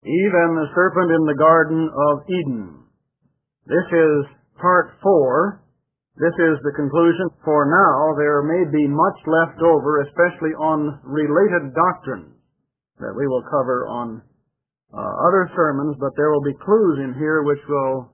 Eve and the serpent in the Garden of Eden. This is part 4. This is the conclusion. For now, there may be much left over, especially on related doctrines that we will cover on other sermons, but there will be clues in here which will,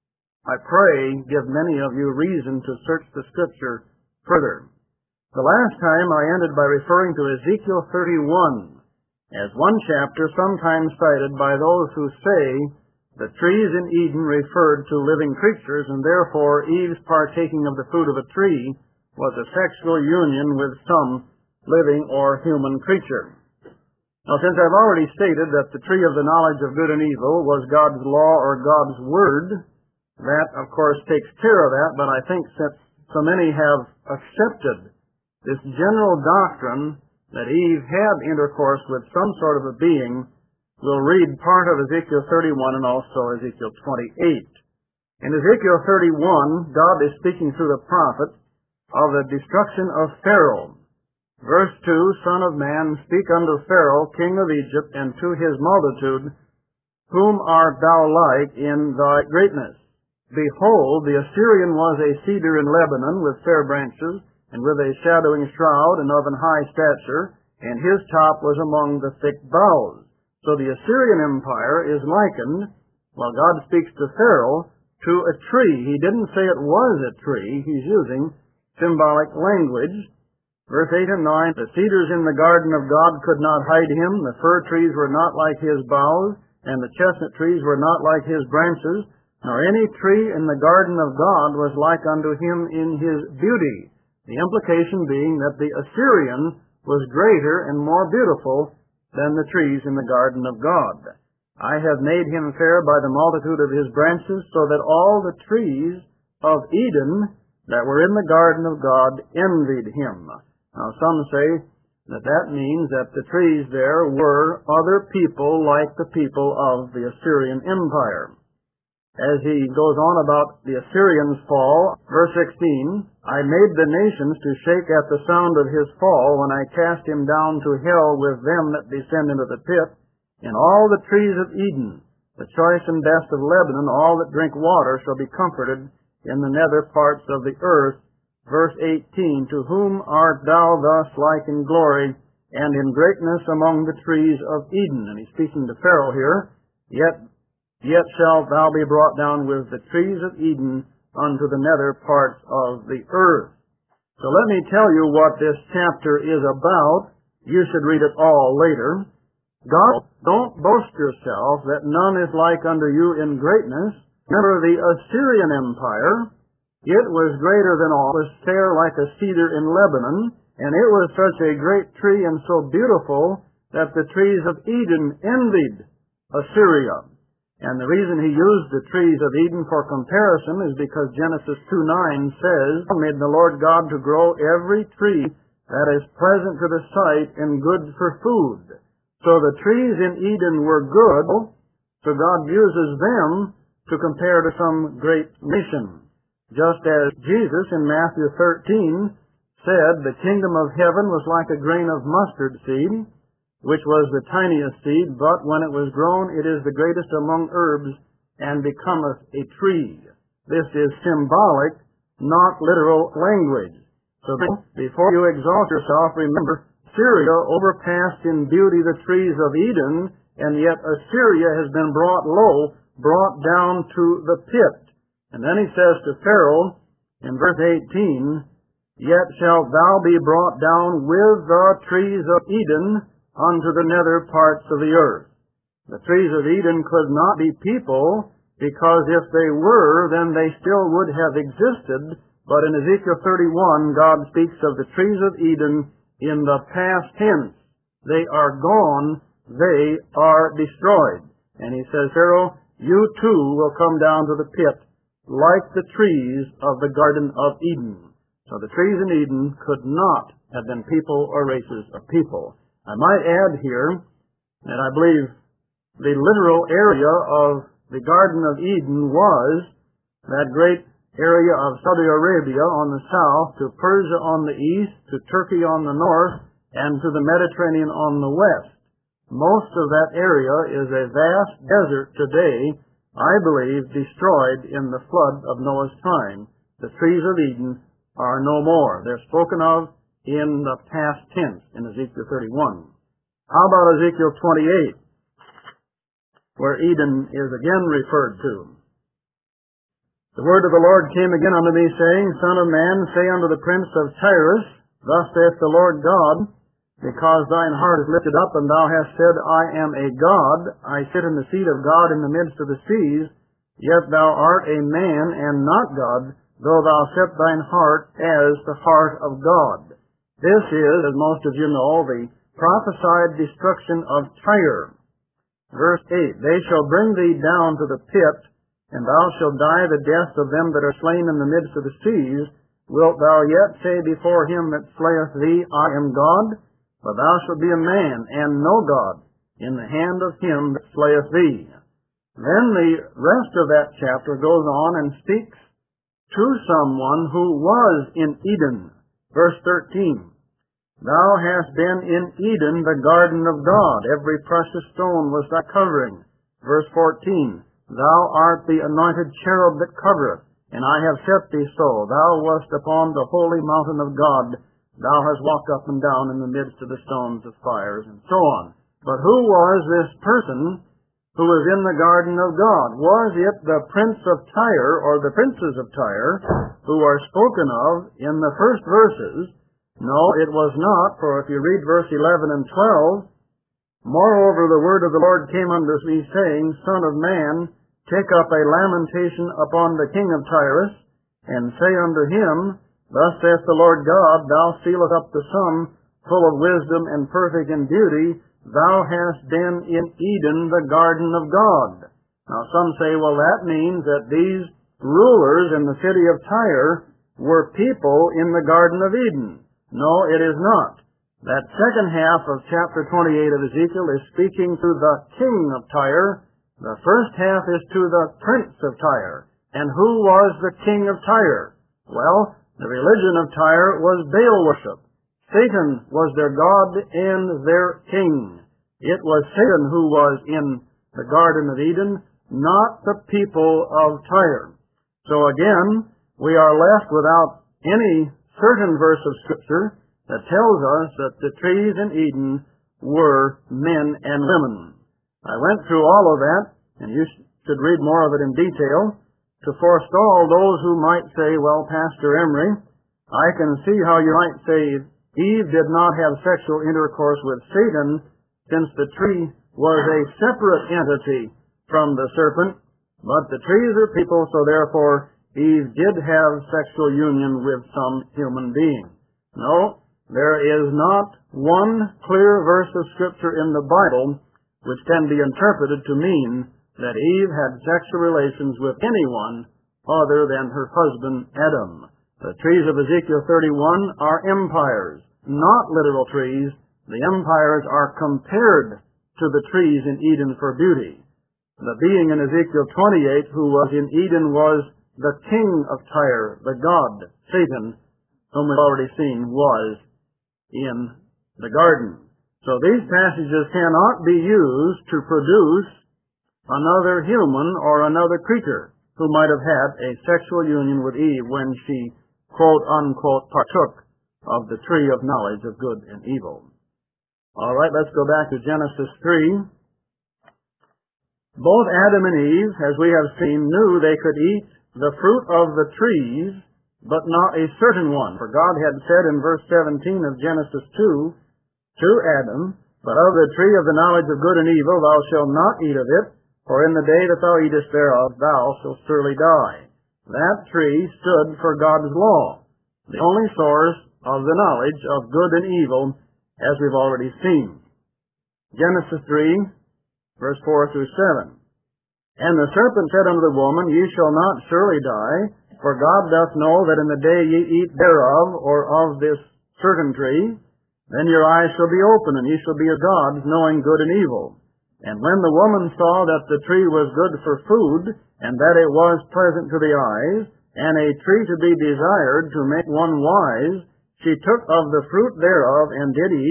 I pray, give many of you reason to search the Scripture further. The last time I ended by referring to Ezekiel 31 as one chapter sometimes cited by those who say the trees in Eden referred to living creatures, and therefore Eve's partaking of the fruit of a tree was a sexual union with some living or human creature. Now, since I've already stated that the tree of the knowledge of good and evil was God's law or God's word, that, of course, takes care of that, but I think since so many have accepted this general doctrine that Eve had intercourse with some sort of a being, we'll read part of Ezekiel 31 and also Ezekiel 28. In Ezekiel 31, God is speaking through the prophet of the destruction of Pharaoh. Verse 2, Son of man, speak unto Pharaoh, king of Egypt, and to his multitude, whom art thou like in thy greatness? Behold, the Assyrian was a cedar in Lebanon with fair branches, and with a shadowing shroud, and of an high stature, and his top was among the thick boughs. So the Assyrian Empire is likened, while God speaks to Pharaoh, to a tree. He didn't say it was a tree. He's using symbolic language. Verse 8 and 9, the cedars in the garden of God could not hide him. The fir trees were not like his boughs, and the chestnut trees were not like his branches, nor any tree in the garden of God was like unto him in his beauty. The implication being that the Assyrian was greater and more beautiful than the trees in the garden of God. I have made him fair by the multitude of his branches, so that all the trees of Eden that were in the garden of God envied him. Now some say that that means that the trees there were other people like the people of the Assyrian Empire. As he goes on about the Assyrians' fall, verse 16, I made the nations to shake at the sound of his fall when I cast him down to hell with them that descend into the pit. In all the trees of Eden, the choice and best of Lebanon, all that drink water shall be comforted in the nether parts of the earth. Verse 18, to whom art thou thus like in glory and in greatness among the trees of Eden? And he's speaking to Pharaoh here. Yet shalt thou be brought down with the trees of Eden unto the nether parts of the earth. So let me tell you what this chapter is about. You should read it all later. God, don't boast yourself that none is like unto you in greatness. Remember the Assyrian Empire. It was greater than all, was fair like a cedar in Lebanon, and it was such a great tree and so beautiful that the trees of Eden envied Assyria. And the reason he used the trees of Eden for comparison is because Genesis 2:9 says, made the Lord God to grow every tree that is pleasant to the sight and good for food. So the trees in Eden were good, so God uses them to compare to some great nation. Just as Jesus in Matthew 13 said, the kingdom of heaven was like a grain of mustard seed, which was the tiniest seed, but when it was grown, it is the greatest among herbs, and becometh a tree. This is symbolic, not literal language. So before you exalt yourself, remember, Syria overpassed in beauty the trees of Eden, and yet Assyria has been brought low, brought down to the pit. And then he says to Pharaoh, in verse 18, yet shalt thou be brought down with the trees of Eden unto the nether parts of the earth. The trees of Eden could not be people, because if they were, then they still would have existed. But in Ezekiel 31, God speaks of the trees of Eden in the past tense. They are gone, they are destroyed. And he says, Pharaoh, you too will come down to the pit, like the trees of the Garden of Eden. So the trees in Eden could not have been people or races of people. I might add here that I believe the literal area of the Garden of Eden was that great area of Saudi Arabia on the south, to Persia on the east, to Turkey on the north, and to the Mediterranean on the west. Most of that area is a vast desert today, I believe, destroyed in the flood of Noah's time. The trees of Eden are no more. They're spoken of in the past tense in Ezekiel 31. How about Ezekiel 28, where Eden is again referred to? The word of the Lord came again unto me, saying, Son of man, say unto the prince of Tyrus, Thus saith the Lord God, because thine heart is lifted up, and thou hast said, I am a God, I sit in the seat of God in the midst of the seas, yet thou art a man and not God, though thou set thine heart as the heart of God. This is, as most of you know, the prophesied destruction of Tyre. Verse 8, They shall bring thee down to the pit, and thou shalt die the death of them that are slain in the midst of the seas. Wilt thou yet say before him that slayeth thee, I am God? For thou shalt be a man, and no God, in the hand of him that slayeth thee. Then the rest of that chapter goes on and speaks to someone who was in Eden. Verse 13, Thou hast been in Eden, the garden of God. Every precious stone was thy covering. Verse 14, Thou art the anointed cherub that covereth, and I have set thee so. Thou wast upon the holy mountain of God. Thou hast walked up and down in the midst of the stones of fires, and so on. But who was this person who was in the garden of God? Was it the prince of Tyre, or the princes of Tyre, who are spoken of in the first verses? No, it was not, for if you read verse 11 and 12, Moreover the word of the Lord came unto me, saying, Son of man, take up a lamentation upon the king of Tyrus, and say unto him, Thus saith the Lord God, Thou sealest up the sum, full of wisdom and perfect in beauty. Thou hast been in Eden, the garden of God. Now some say, well, that means that these rulers in the city of Tyre were people in the garden of Eden. No, it is not. That second half of chapter 28 of Ezekiel is speaking to the king of Tyre. The first half is to the prince of Tyre. And who was the king of Tyre? Well, the religion of Tyre was Baal worship. Satan was their god and their king. It was Satan who was in the Garden of Eden, not the people of Tyre. So again, we are left without any certain verse of Scripture that tells us that the trees in Eden were men and women. I went through all of that, and you should read more of it in detail, to forestall those who might say, well, Pastor Emery, I can see how you might say Eve did not have sexual intercourse with Satan, since the tree was a separate entity from the serpent, but the trees are people, so therefore Eve did have sexual union with some human being. No, there is not one clear verse of Scripture in the Bible which can be interpreted to mean that Eve had sexual relations with anyone other than her husband Adam. The trees of Ezekiel 31 are empires, not literal trees. The empires are compared to the trees in Eden for beauty. The being in Ezekiel 28 who was in Eden was the king of Tyre, the god, Satan, whom we've already seen was in the garden. So these passages cannot be used to produce another human or another creature who might have had a sexual union with Eve when she, quote unquote, partook of the tree of knowledge of good and evil. All right, let's go back to Genesis 3. Both Adam and Eve, as we have seen, knew they could eat the fruit of the trees, but not a certain one. For God had said in verse 17 of Genesis 2 to Adam, But of the tree of the knowledge of good and evil thou shalt not eat of it, for in the day that thou eatest thereof thou shalt surely die. That tree stood for God's law, the only source of the knowledge of good and evil, as we've already seen. Genesis 3, verse 4 through 7. And the serpent said unto the woman, Ye shall not surely die, for God doth know that in the day ye eat thereof, or of this certain tree, then your eyes shall be open, and ye shall be as gods, knowing good and evil. And when the woman saw that the tree was good for food, and that it was pleasant to the eyes, and a tree to be desired to make one wise, she took of the fruit thereof, and did eat,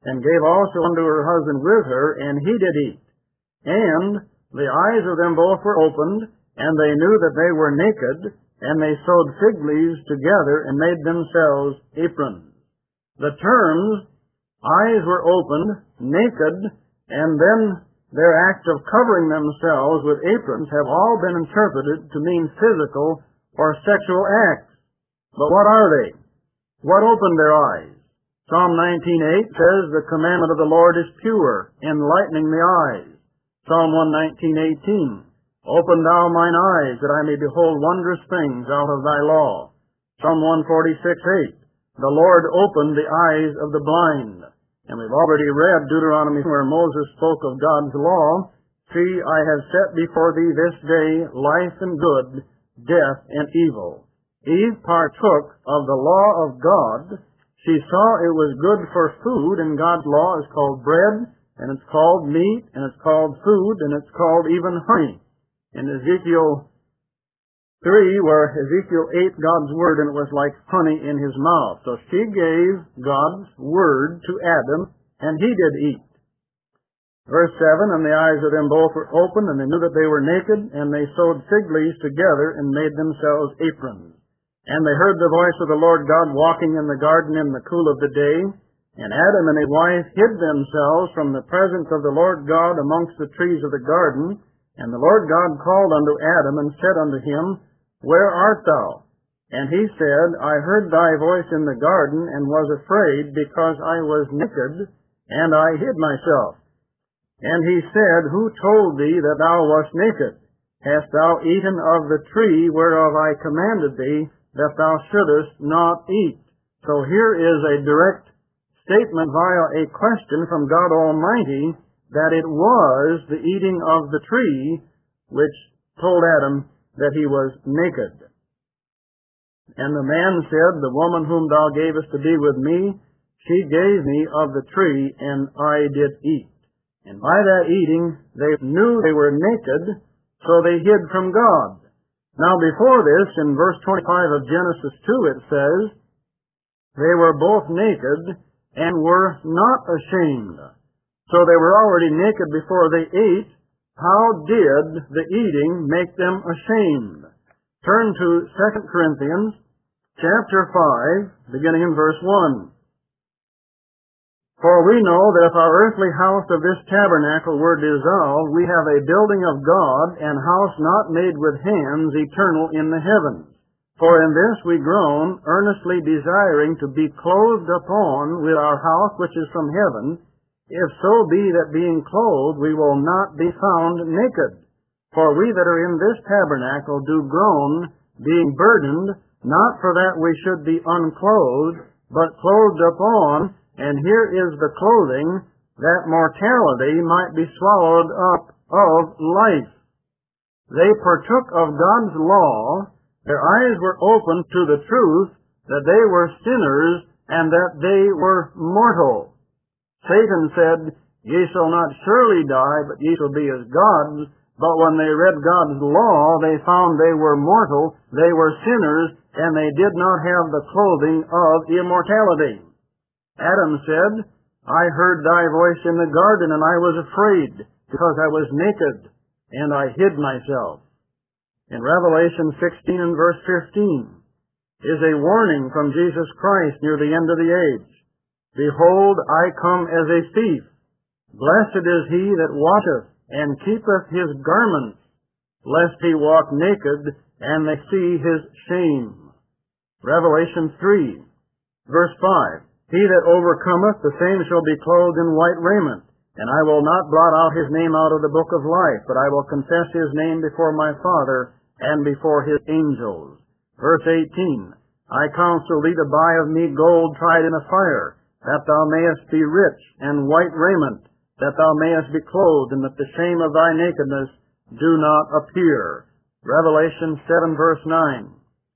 and gave also unto her husband with her, and he did eat. And the eyes of them both were opened, and they knew that they were naked, and they sewed fig leaves together, and made themselves aprons. The terms, eyes were opened, naked, and then their act of covering themselves with aprons have all been interpreted to mean physical or sexual acts. But what are they? What opened their eyes? Psalm 19:8 says, the commandment of the Lord is pure, enlightening the eyes. Psalm 119:18, open thou mine eyes, that I may behold wondrous things out of thy law. Psalm 146:8, the Lord opened the eyes of the blind. And we've already read Deuteronomy where Moses spoke of God's law. See, I have set before thee this day life and good, death and evil. Eve partook of the law of God. She saw it was good for food, and God's law is called bread, and it's called meat, and it's called food, and it's called even honey. In Ezekiel 3, where Ezekiel ate God's word, and it was like honey in his mouth. So she gave God's word to Adam, and he did eat. Verse 7, and the eyes of them both were opened, and they knew that they were naked, and they sewed fig leaves together, and made themselves aprons. And they heard the voice of the Lord God walking in the garden in the cool of the day, and Adam and his wife hid themselves from the presence of the Lord God amongst the trees of the garden. And the Lord God called unto Adam, and said unto him, where art thou? And he said, I heard thy voice in the garden, and was afraid, because I was naked, and I hid myself. And he said, who told thee that thou wast naked? Hast thou eaten of the tree whereof I commanded thee, that thou shouldest not eat? So here is a direct statement via a question from God Almighty, that it was the eating of the tree which told Adam that he was naked. And the man said, the woman whom thou gavest to be with me, she gave me of the tree, and I did eat. And by that eating, they knew they were naked, so they hid from God. Now before this, in verse 25 of Genesis 2, it says, they were both naked, and were not ashamed. So they were already naked before they ate. How did the eating make them ashamed? Turn to 2 Corinthians chapter 5, beginning in verse 1. For we know that if our earthly house of this tabernacle were dissolved, we have a building of God, an house not made with hands, eternal in the heavens. For in this we groan, earnestly desiring to be clothed upon with our house which is from heaven, if so be that being clothed we will not be found naked. For we that are in this tabernacle do groan, being burdened, not for that we should be unclothed, but clothed upon, and here is the clothing, that mortality might be swallowed up of life. They partook of God's law, their eyes were opened to the truth that they were sinners and that they were mortal. Satan said, ye shall not surely die, but ye shall be as gods. But when they read God's law, they found they were mortal, they were sinners, and they did not have the clothing of immortality. Adam said, I heard thy voice in the garden, and I was afraid, because I was naked, and I hid myself. In Revelation 16 and verse 15 is a warning from Jesus Christ near the end of the age. Behold, I come as a thief. Blessed is he that watcheth, and keepeth his garments, lest he walk naked, and they see his shame. Revelation 3, verse 5. He that overcometh, the same shall be clothed in white raiment, and I will not blot out his name out of the book of life, but I will confess his name before my Father, and before his angels. Verse 18. I counsel thee to buy of me gold tried in a fire, that thou mayest be rich, and white raiment, that thou mayest be clothed, and that the shame of thy nakedness do not appear. Revelation 7, verse 9.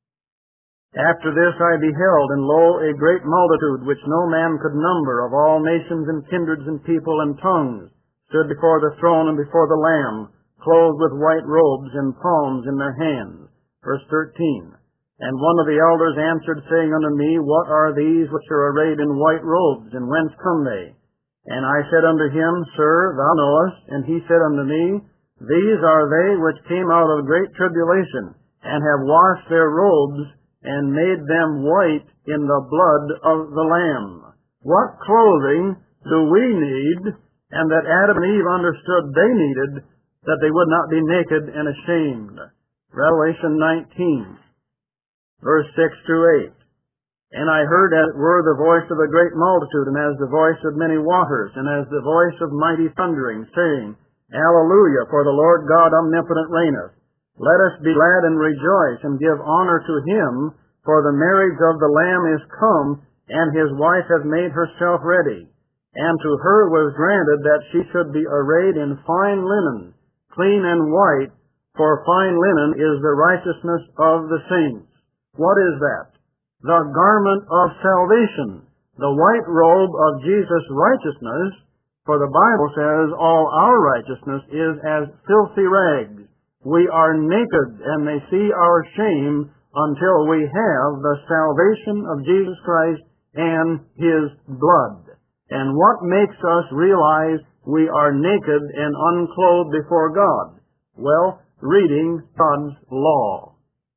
After this I beheld, and lo, a great multitude, which no man could number, of all nations and kindreds and people and tongues, stood before the throne and before the Lamb, clothed with white robes, and palms in their hands. Verse 13. And one of the elders answered, saying unto me, What are these which are arrayed in white robes, and whence come they? And I said unto him, Sir, thou knowest. And he said unto me, These are they which came out of great tribulation, and have washed their robes, and made them white in the blood of the Lamb. What clothing do we need, and that Adam and Eve understood they needed, that they would not be naked and ashamed? Revelation 19, verse 6 through 8. And I heard as it were the voice of a great multitude, and as the voice of many waters, and as the voice of mighty thundering, saying, Alleluia, for the Lord God omnipotent reigneth. Let us be glad and rejoice, and give honor to him, for the marriage of the Lamb is come, and his wife hath made herself ready. And to her was granted that she should be arrayed in fine linen, clean and white, for fine linen is the righteousness of the saints. What is that? The garment of salvation, the white robe of Jesus' righteousness, for the Bible says all our righteousness is as filthy rags. We are naked, and they see our shame until we have the salvation of Jesus Christ and his blood. And what makes us realize we are naked and unclothed before God? Well, reading God's law.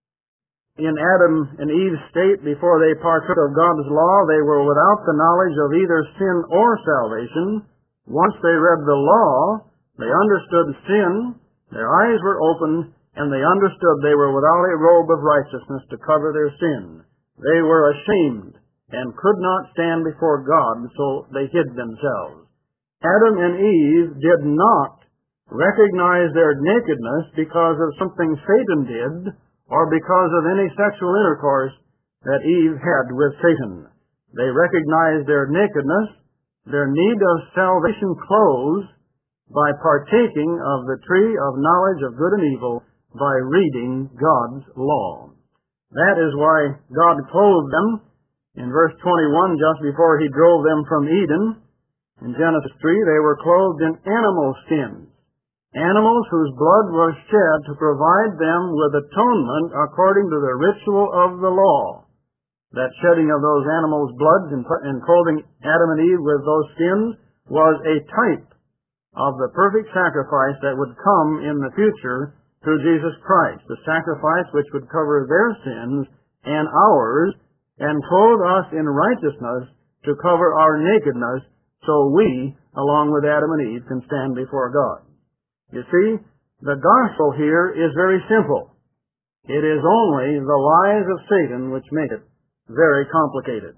In Adam and Eve's state before they partook of God's law, they were without the knowledge of either sin or salvation. Once they read the law, they understood sin, their eyes were opened, and they understood they were without a robe of righteousness to cover their sin. They were ashamed and could not stand before God, so they hid themselves. Adam and Eve did not recognize their nakedness because of something Satan did, or because of any sexual intercourse that Eve had with Satan. They recognized their nakedness, their need of salvation clothes, by partaking of the tree of knowledge of good and evil, by reading God's law. That is why God clothed them in verse 21, just before he drove them from Eden. In Genesis 3, they were clothed in animal skins, animals whose blood was shed to provide them with atonement according to the ritual of the law. That shedding of those animals' blood and clothing Adam and Eve with those skins was a type of the perfect sacrifice that would come in the future through Jesus Christ, the sacrifice which would cover their sins and ours, and clothe us in righteousness to cover our nakedness, so we, along with Adam and Eve, can stand before God. You see, the gospel here is very simple. It is only the lies of Satan which make it very complicated.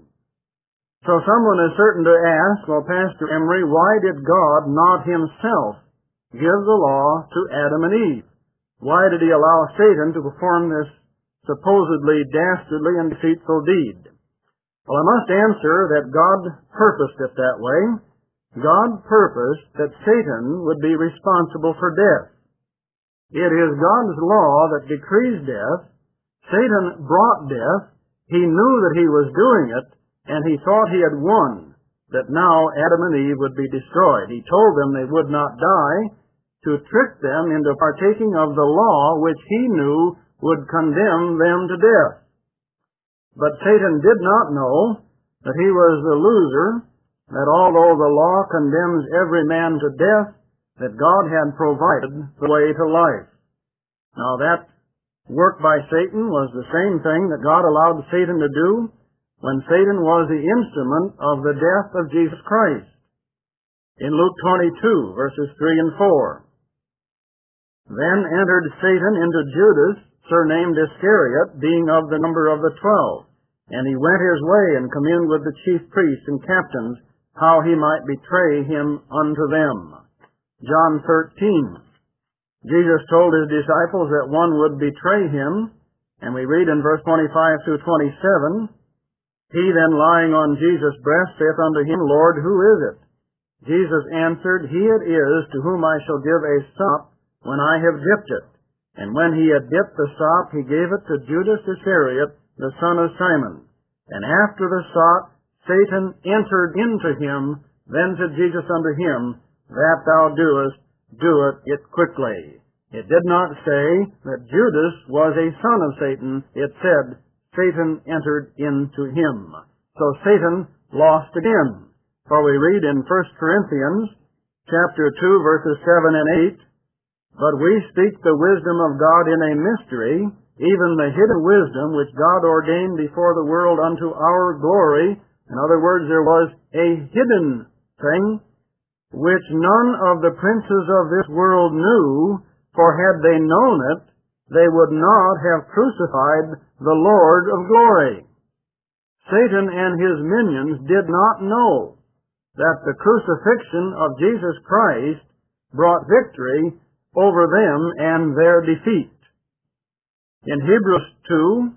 So someone is certain to ask, well, Pastor Emery, why did God not himself give the law to Adam and Eve? Why did he allow Satan to perform this supposedly dastardly and deceitful deed? Well, I must answer that God purposed it that way. God purposed that Satan would be responsible for death. It is God's law that decrees death. Satan brought death. He knew that he was doing it, and he thought he had won, that now Adam and Eve would be destroyed. He told them they would not die, to trick them into partaking of the law which he knew would condemn them to death. But Satan did not know that he was the loser, that although the law condemns every man to death, that God had provided the way to life. Now that work by Satan was the same thing that God allowed Satan to do when Satan was the instrument of the death of Jesus Christ. In Luke 22, verses 3 and 4. Then entered Satan into Judas, surnamed Iscariot, being of the number of the 12. And he went his way and communed with the chief priests and captains, how he might betray him unto them. John 13. Jesus told his disciples that one would betray him, and we read in verse 25 through 27, He then lying on Jesus' breast saith unto him, Lord, who is it? Jesus answered, He it is to whom I shall give a sop when I have dipped it. And when he had dipped the sop, he gave it to Judas Iscariot, the son of Simon. And after the sop, Satan entered into him. Then said Jesus unto him, That thou doest, do it quickly. It did not say that Judas was a son of Satan. It said Satan entered into him. So Satan lost again. For we read in 1 Corinthians chapter 2, verses 7 and 8, "But we speak the wisdom of God in a mystery, even the hidden wisdom which God ordained before the world unto our glory." In other words, there was a hidden thing which none of the princes of this world knew, for had they known it, they would not have crucified the Lord of glory. Satan and his minions did not know that the crucifixion of Jesus Christ brought victory over them and their defeat. In Hebrews 2,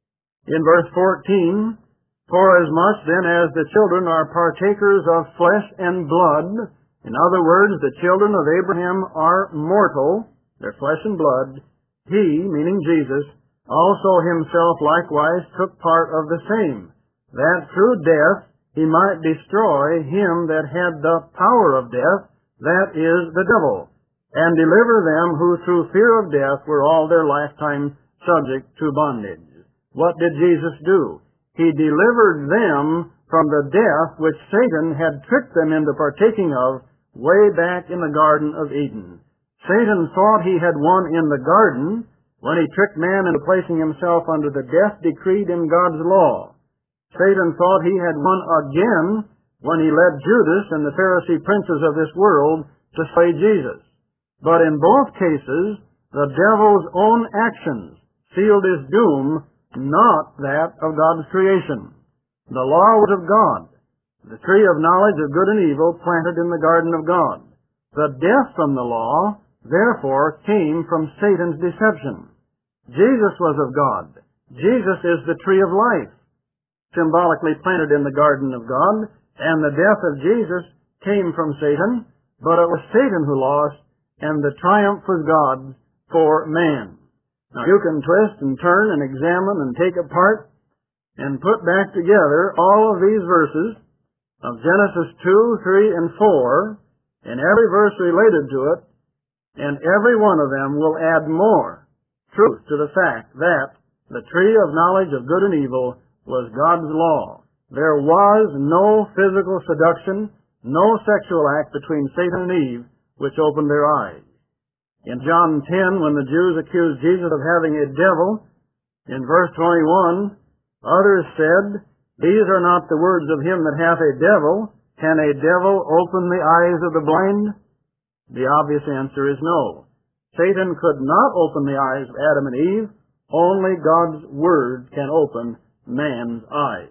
in verse 14, "Forasmuch then as the children are partakers of flesh and blood," in other words, the children of Abraham are mortal, their flesh and blood, "he," meaning Jesus, "also himself likewise took part of the same, that through death he might destroy him that had the power of death, that is, the devil, and deliver them who through fear of death were all their lifetime subject to bondage." What did Jesus do? He delivered them from the death which Satan had tricked them into partaking of way back in the Garden of Eden. Satan thought he had won in the garden when he tricked man into placing himself under the death decreed in God's law. Satan thought he had won again when he led Judas and the Pharisee princes of this world to slay Jesus. But in both cases, the devil's own actions sealed his doom, not that of God's creation. The law was of God, the tree of knowledge of good and evil planted in the garden of God. The death from the law, therefore, came from Satan's deception. Jesus was of God. Jesus is the tree of life, symbolically planted in the garden of God, and the death of Jesus came from Satan, but it was Satan who lost, and the triumph was God's for man. Now you can twist and turn and examine and take apart and put back together all of these verses of Genesis 2, 3, and 4, and every verse related to it, and every one of them will add more truth to the fact that the tree of knowledge of good and evil was God's law. There was no physical seduction, no sexual act between Satan and Eve which opened their eyes. In John 10, when the Jews accused Jesus of having a devil, in verse 21, others said, "These are not the words of him that hath a devil. Can a devil open the eyes of the blind?" The obvious answer is no. Satan could not open the eyes of Adam and Eve. Only God's Word can open man's eyes.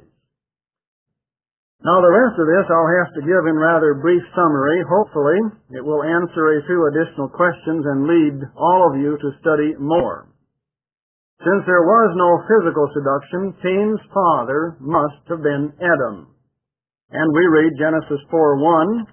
Now the rest of this I'll have to give in rather brief summary. Hopefully it will answer a few additional questions and lead all of you to study more. Since there was no physical seduction, Cain's father must have been Adam. And we read Genesis 4:1,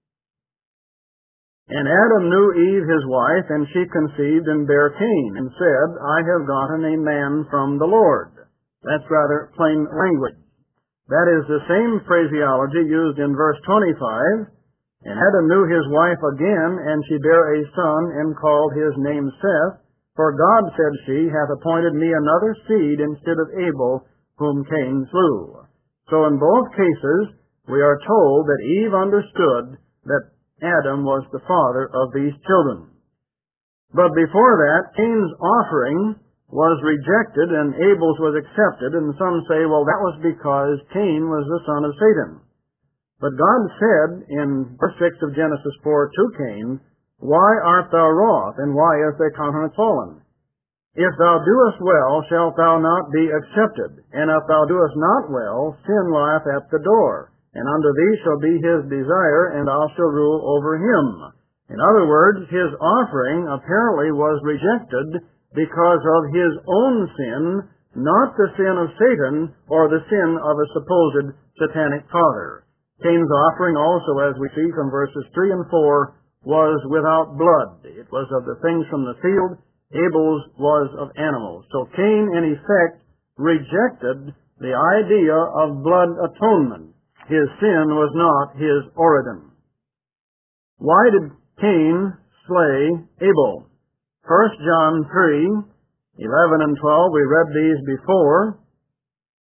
"And Adam knew Eve his wife, and she conceived and bare Cain, and said, I have gotten a man from the Lord." That's rather plain language. That is the same phraseology used in verse 25, "And Adam knew his wife again, and she bare a son, and called his name Seth. For God, said she, hath appointed me another seed instead of Abel, whom Cain slew." So in both cases, we are told that Eve understood that Adam was the father of these children. But before that, Cain's offering was rejected and Abel's was accepted, and some say, well, that was because Cain was the son of Satan. But God said in verse 6 of Genesis 4 to Cain, "Why art thou wroth, and why is thy countenance fallen? If thou doest well, shalt thou not be accepted, and if thou doest not well, sin lieth at the door, and unto thee shall be his desire, and thou shalt rule over him." In other words, his offering apparently was rejected because of his own sin, not the sin of Satan or the sin of a supposed satanic father. Cain's offering also, as we see from verses 3 and 4, was without blood. It was of the things from the field. Abel's was of animals. So Cain, in effect, rejected the idea of blood atonement. His sin was not his origin. Why did Cain slay Abel? 1 John 3, 11 and 12, we read these before.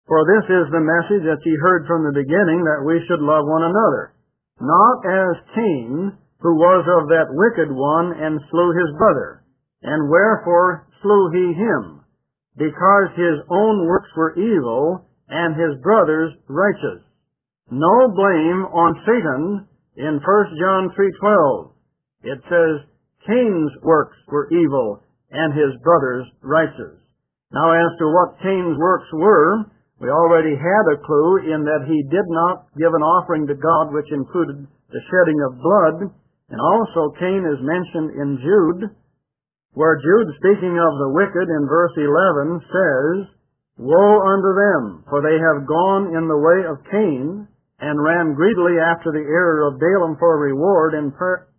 For this is the message that ye heard from the beginning, that we should love one another. Not as Cain, who was of that wicked one, and slew his brother. And wherefore slew he him? Because his own works were evil, and his brother's righteous. No blame on Satan in 1 John 3:12. It says, Cain's works were evil, and his brother's righteous. Now as to what Cain's works were, we already had a clue in that he did not give an offering to God which included the shedding of blood, and also Cain is mentioned in Jude, where Jude, speaking of the wicked in verse 11, says, Woe unto them, for they have gone in the way of Cain, and ran greedily after the error of Balaam for reward, and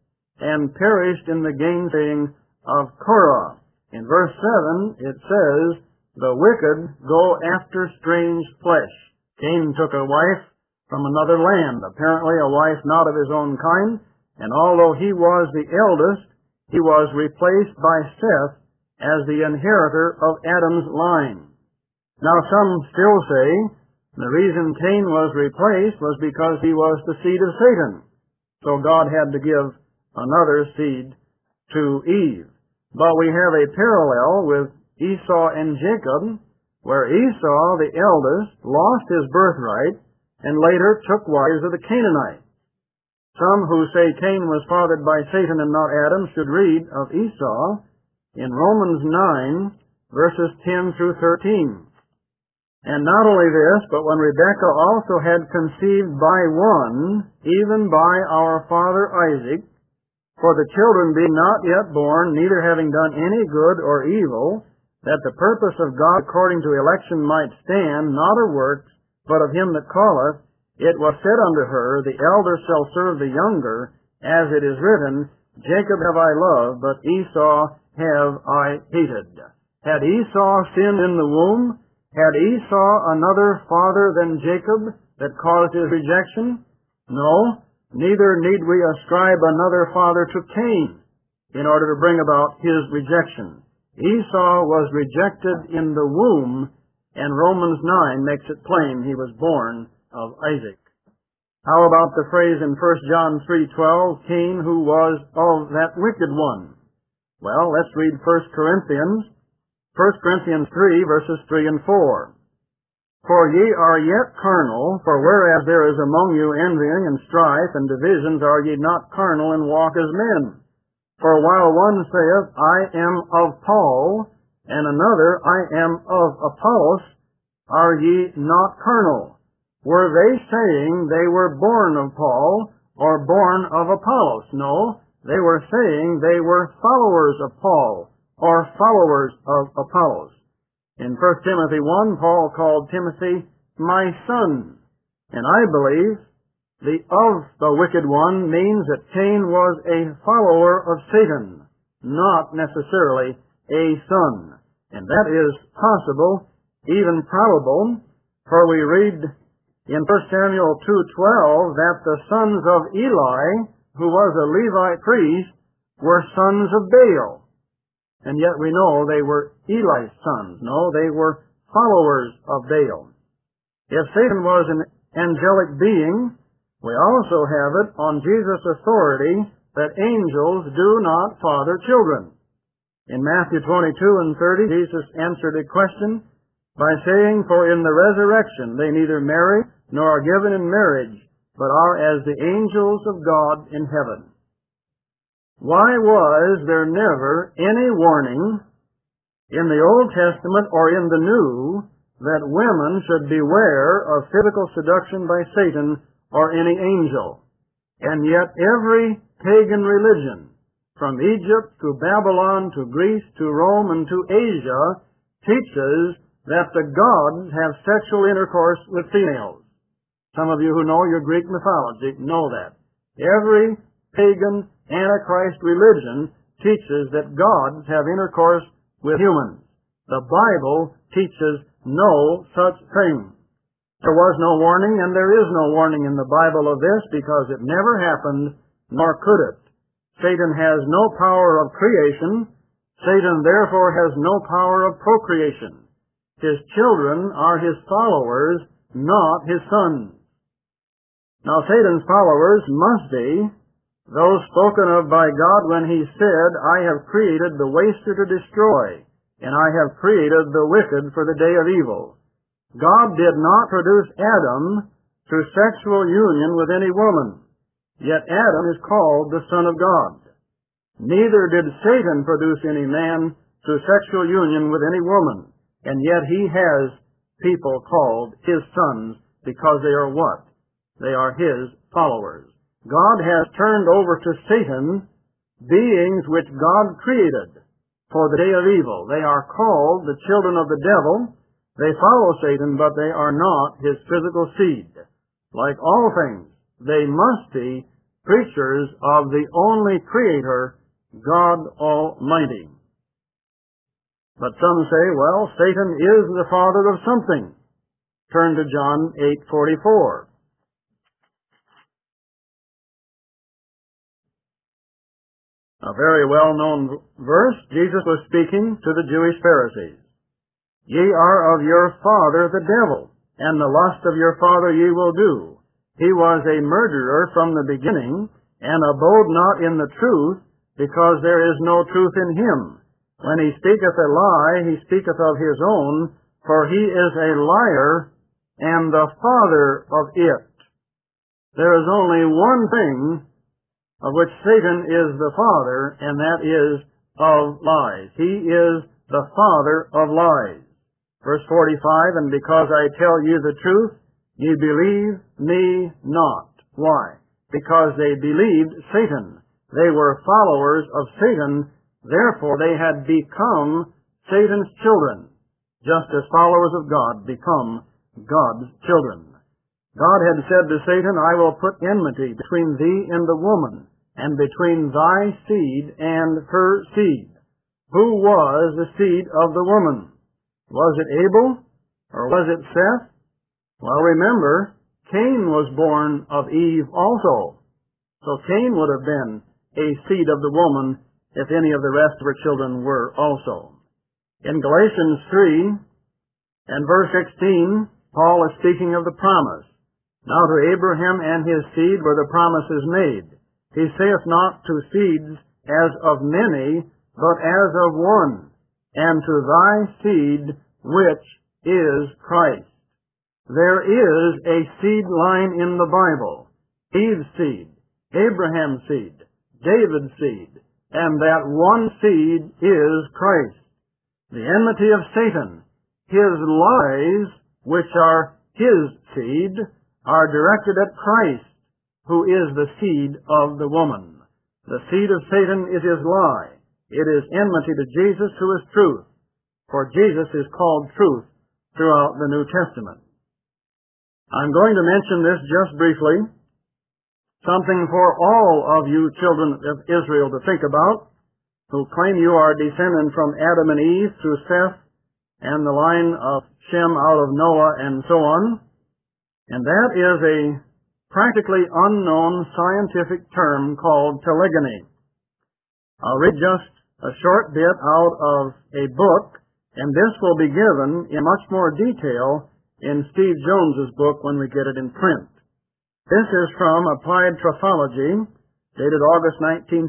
perished in the gainsaying of Korah. In verse 7, it says, The wicked go after strange flesh. Cain took a wife from another land, apparently a wife not of his own kind, and although he was the eldest, he was replaced by Seth as the inheritor of Adam's line. Now some still say the reason Cain was replaced was because he was the seed of Satan. So God had to give another seed to Eve. But we have a parallel with Esau and Jacob, where Esau, the eldest, lost his birthright and later took wives of the Canaanites. Some who say Cain was fathered by Satan and not Adam should read of Esau in Romans 9, verses 10 through 13. And not only this, but when Rebekah also had conceived by one, even by our father Isaac, for the children being not yet born, neither having done any good or evil, that the purpose of God according to election might stand, not of works, but of him that calleth, it was said unto her, The elder shall serve the younger, as it is written, Jacob have I loved, but Esau have I hated. Had Esau sinned in the womb? Had Esau another father than Jacob that caused his rejection? No, neither need we ascribe another father to Cain in order to bring about his rejection. Esau was rejected in the womb, and Romans 9 makes it plain he was born of Isaac. How about the phrase in 1 John 3:12, Cain who was of that wicked one? Well, let's read 1 Corinthians 3, verses 3 and 4. For ye are yet carnal, for whereas there is among you envying and strife and divisions, are ye not carnal and walk as men? For while one saith, I am of Paul, and another, I am of Apollos, are ye not carnal? Were they saying they were born of Paul, or born of Apollos? No, they were saying they were followers of Paul, or followers of Apollos. In 1 Timothy 1, Paul called Timothy my son. And I believe of the wicked one means that Cain was a follower of Satan, not necessarily a son. And that is possible, even probable, for we read in 1 Samuel 2:12 that the sons of Eli, who was a Levite priest, were sons of Baal. And yet we know they were Eli's sons. No, they were followers of Baal. If Satan was an angelic being, we also have it on Jesus' authority that angels do not father children. In Matthew 22 and 30, Jesus answered a question by saying, For in the resurrection they neither marry nor are given in marriage, but are as the angels of God in heaven. Why was there never any warning in the Old Testament or in the New that women should beware of physical seduction by Satan or any angel? And yet every pagan religion, from Egypt to Babylon to Greece to Rome and to Asia, teaches that the gods have sexual intercourse with females. Some of you who know your Greek mythology know that. Every pagan Antichrist religion teaches that gods have intercourse with humans. The Bible teaches no such thing. There was no warning, and there is no warning in the Bible of this because it never happened, nor could it. Satan has no power of creation. Satan therefore has no power of procreation. His children are his followers, not his sons. Now Satan's followers must be those spoken of by God when he said, I have created the waster to destroy, and I have created the wicked for the day of evil. God did not produce Adam through sexual union with any woman, yet Adam is called the Son of God. Neither did Satan produce any man through sexual union with any woman, and yet he has people called his sons because they are what? They are his followers. God has turned over to Satan beings which God created for the day of evil. They are called the children of the devil. They follow Satan, but they are not his physical seed. Like all things, they must be creatures of the only Creator, God Almighty. But some say, well, Satan is the father of something. Turn to John 8:44. A very well-known verse. Jesus was speaking to the Jewish Pharisees. Ye are of your father the devil, and the lust of your father ye will do. He was a murderer from the beginning, and abode not in the truth, because there is no truth in him. When he speaketh a lie, he speaketh of his own, for he is a liar and the father of it. There is only one thing of which Satan is the father, and that is of lies. He is the father of lies. Verse 45, and because I tell you the truth, ye believe me not. Why? Because they believed Satan. They were followers of Satan, therefore they had become Satan's children, just as followers of God become God's children. God had said to Satan, I will put enmity between thee and the woman, and between thy seed and her seed. Who was the seed of the woman? Was it Abel, or was it Seth? Well, remember, Cain was born of Eve also. So Cain would have been a seed of the woman if any of the rest of her children were also. In Galatians 3 and verse 16, Paul is speaking of the promise. Now to Abraham and his seed were the promises made. He saith not to seeds as of many, but as of one, and to thy seed which is Christ. There is a seed line in the Bible. Eve's seed, Abraham's seed, David's seed, and that one seed is Christ. The enmity of Satan, his lies, which are his seed, are directed at Christ, who is the seed of the woman. The seed of Satan is his lie. It is enmity to Jesus, who is truth, for Jesus is called truth throughout the New Testament. I'm going to mention this just briefly, something for all of you children of Israel to think about, who claim you are descended from Adam and Eve through Seth and the line of Shem out of Noah and so on. And that is a practically unknown scientific term called telegony. I'll read just a short bit out of a book, and this will be given in much more detail in Steve Jones's book when we get it in print. This is from Applied Trophology, dated August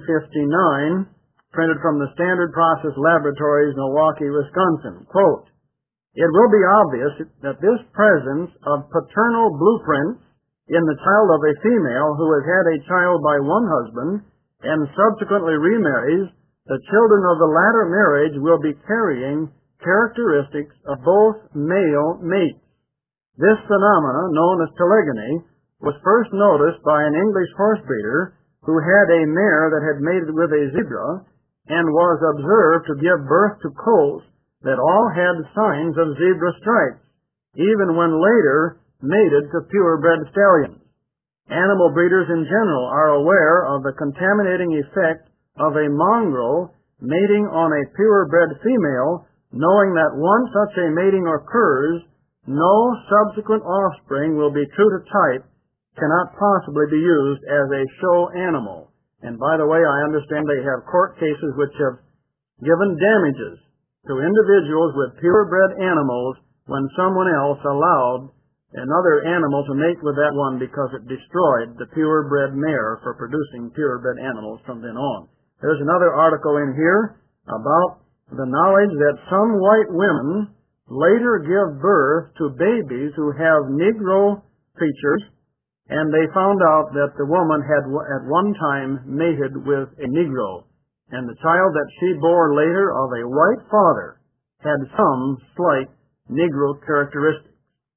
1959, printed from the Standard Process Laboratories, Milwaukee, Wisconsin. Quote, it will be obvious that this presence of paternal blueprints in the child of a female who has had a child by one husband and subsequently remarries, the children of the latter marriage will be carrying characteristics of both male mates. This phenomena, known as telegony, was first noticed by an English horse breeder who had a mare that had mated with a zebra and was observed to give birth to colts that all had signs of zebra stripes, even when later mated to purebred stallions. Animal breeders in general are aware of the contaminating effect of a mongrel mating on a purebred female, knowing that once such a mating occurs, no subsequent offspring will be true to type, cannot possibly be used as a show animal. And by the way, I understand they have court cases which have given damages to individuals with purebred animals when someone else allowed another animal to mate with that one because it destroyed the purebred mare for producing purebred animals from then on. There's another article in here about the knowledge that some white women later give birth to babies who have Negro features, and they found out that the woman had at one time mated with a Negro, and the child that she bore later of a white father had some slight Negro characteristics.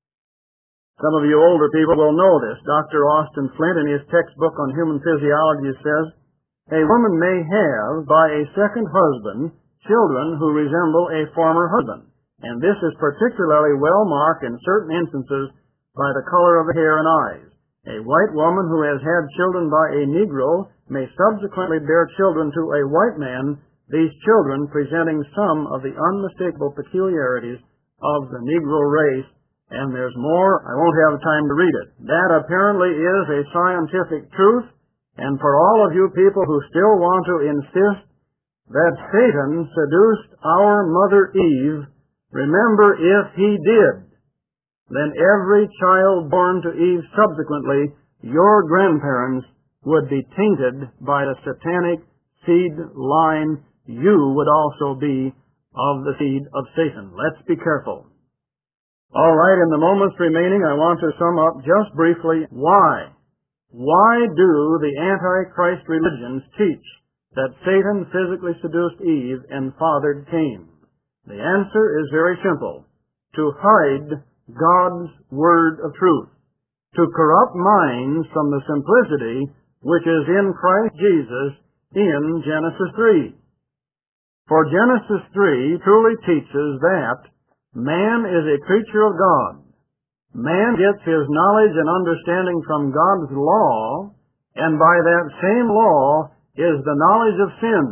Some of you older people will know this. Dr. Austin Flint, in his textbook on human physiology, says, a woman may have, by a second husband, children who resemble a former husband, and this is particularly well marked in certain instances by the color of the hair and eyes. A white woman who has had children by a Negro may subsequently bear children to a white man, these children presenting some of the unmistakable peculiarities of the Negro race. And there's more. I won't have time to read it. That apparently is a scientific truth, and for all of you people who still want to insist that Satan seduced our mother Eve, remember, if he did, then every child born to Eve subsequently, your grandparents, would be tainted by the satanic seed line. You would also be of the seed of Satan. Let's be careful. All right, in the moments remaining, I want to sum up just briefly why. Why do the Antichrist religions teach that Satan physically seduced Eve and fathered Cain? The answer is very simple. To hide God's word of truth. To corrupt minds from the simplicity which is in Christ Jesus in Genesis 3. For Genesis 3 truly teaches that man is a creature of God. Man gets his knowledge and understanding from God's law, and by that same law is the knowledge of sin,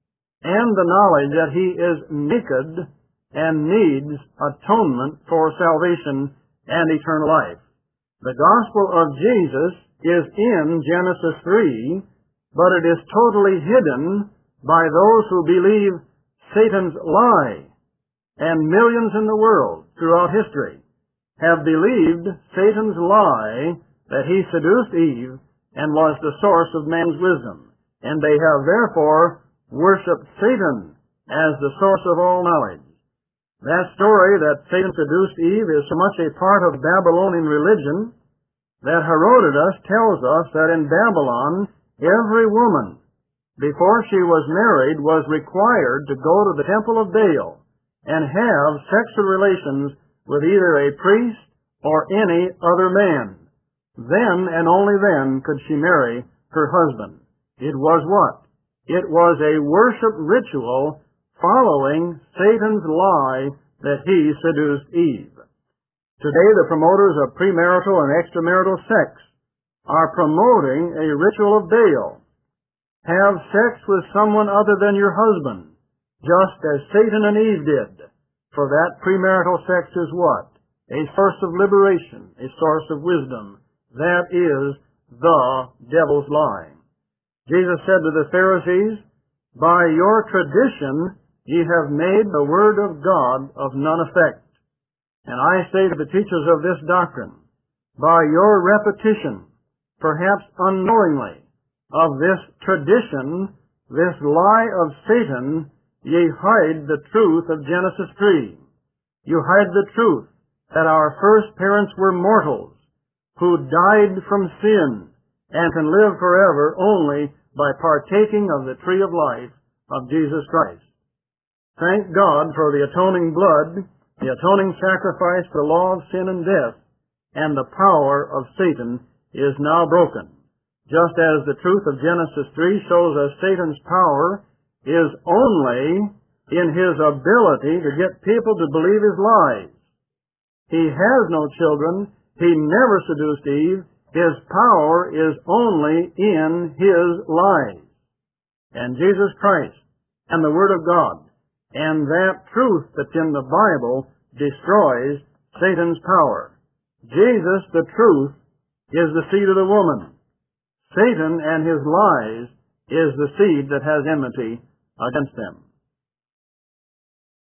and the knowledge that he is naked and needs atonement for salvation and eternal life. The gospel of Jesus is in Genesis 3, but it is totally hidden by those who believe Satan's lie. And millions in the world throughout history have believed Satan's lie that he seduced Eve and was the source of man's wisdom. And they have therefore worshipped Satan as the source of all knowledge. That story that Satan seduced Eve is so much a part of Babylonian religion that Herodotus tells us that in Babylon, every woman, before she was married, was required to go to the temple of Baal and have sexual relations with either a priest or any other man. Then and only then could she marry her husband. It was what? It was a worship ritual following Satan's lie that he seduced Eve. Today, the promoters of premarital and extramarital sex are promoting a ritual of Baal. Have sex with someone other than your husband, just as Satan and Eve did. For that premarital sex is what? A source of liberation, a source of wisdom. That is the devil's lie. Jesus said to the Pharisees, by your tradition ye have made the word of God of none effect. And I say to the teachers of this doctrine, by your repetition, perhaps unknowingly, of this tradition, this lie of Satan, ye hide the truth of Genesis 3. You hide the truth that our first parents were mortals, who died from sin, and can live forever only by partaking of the tree of life of Jesus Christ. Thank God for the atoning blood, the atoning sacrifice for the law of sin and death, and the power of Satan is now broken. Just as the truth of Genesis 3 shows us Satan's power is only in his ability to get people to believe his lies. He has no children. He never seduced Eve. His power is only in his lies. And Jesus Christ and the Word of God and that truth that's in the Bible destroys Satan's power. Jesus, the truth, is the seed of the woman. Satan and his lies is the seed that has enmity against them.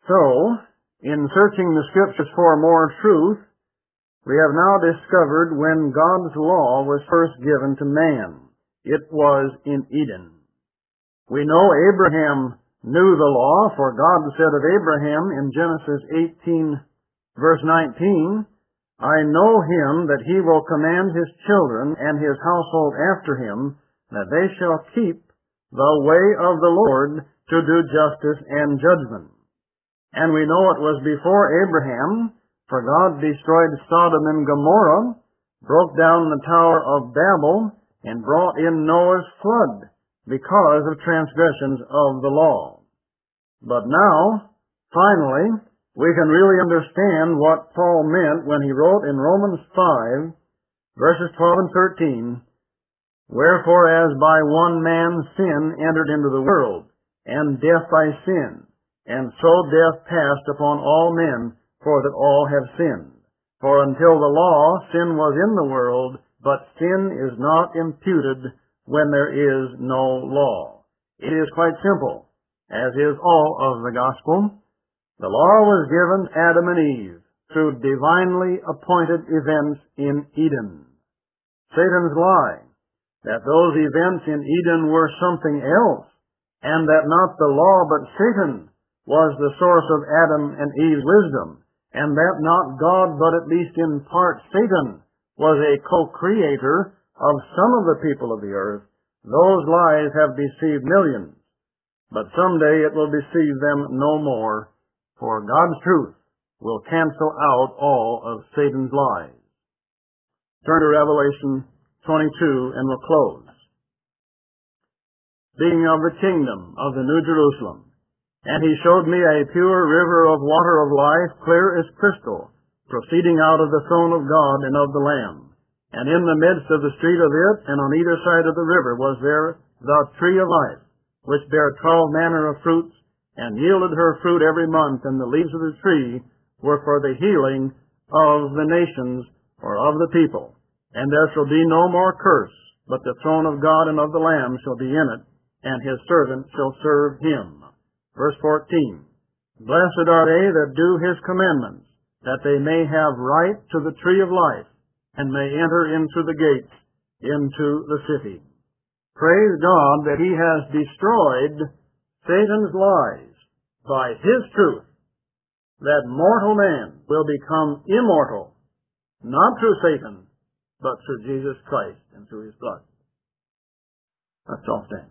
So, in searching the Scriptures for more truth, we have now discovered when God's law was first given to man. It was in Eden. We know Abraham knew the law, for God said of Abraham in Genesis 18, verse 19, I know him that he will command his children and his household after him, that they shall keep the way of the Lord to do justice and judgment. And we know it was before Abraham, for God destroyed Sodom and Gomorrah, broke down the Tower of Babel, and brought in Noah's flood because of transgressions of the law. But now, finally, we can really understand what Paul meant when he wrote in Romans 5, verses 12 and 13, Wherefore as by one man sin entered into the world, and death by sin, and so death passed upon all men, for that all have sinned. For until the law, sin was in the world, but sin is not imputed when there is no law. It is quite simple, as is all of the gospel. The law was given Adam and Eve through divinely appointed events in Eden. Satan's lie, that those events in Eden were something else, and that not the law but Satan was the source of Adam and Eve's wisdom, and that not God but at least in part Satan was a co-creator of some of the people of the earth, those lies have deceived millions. But someday it will deceive them no more, for God's truth will cancel out all of Satan's lies. Turn to Revelation 22 and we'll close. Speaking of the kingdom of the New Jerusalem, and he showed me a pure river of water of life, clear as crystal, proceeding out of the throne of God and of the Lamb. And in the midst of the street of it, and on either side of the river, was there the tree of life, which bare 12 manner of fruits, and yielded her fruit every month, and the leaves of the tree were for the healing of the nations, or of the people. And there shall be no more curse, but the throne of God and of the Lamb shall be in it, and his servants shall serve him. Verse 14, Blessed are they that do his commandments, that they may have right to the tree of life, and may enter into the gates, into the city. Praise God that he has destroyed Satan's lies by his truth, that mortal man will become immortal, not through Satan, but through Jesus Christ and through his blood. Let's all stand.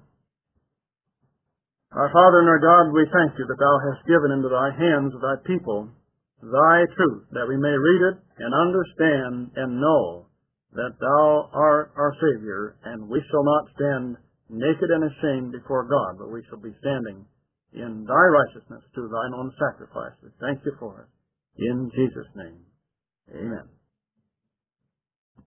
Our Father and our God, we thank you that thou hast given into thy hands of thy people thy truth, that we may read it and understand and know that thou art our Savior, and we shall not stand naked and ashamed before God, but we shall be standing in thy righteousness through thine own sacrifice. We thank you for it. In Jesus' name, amen.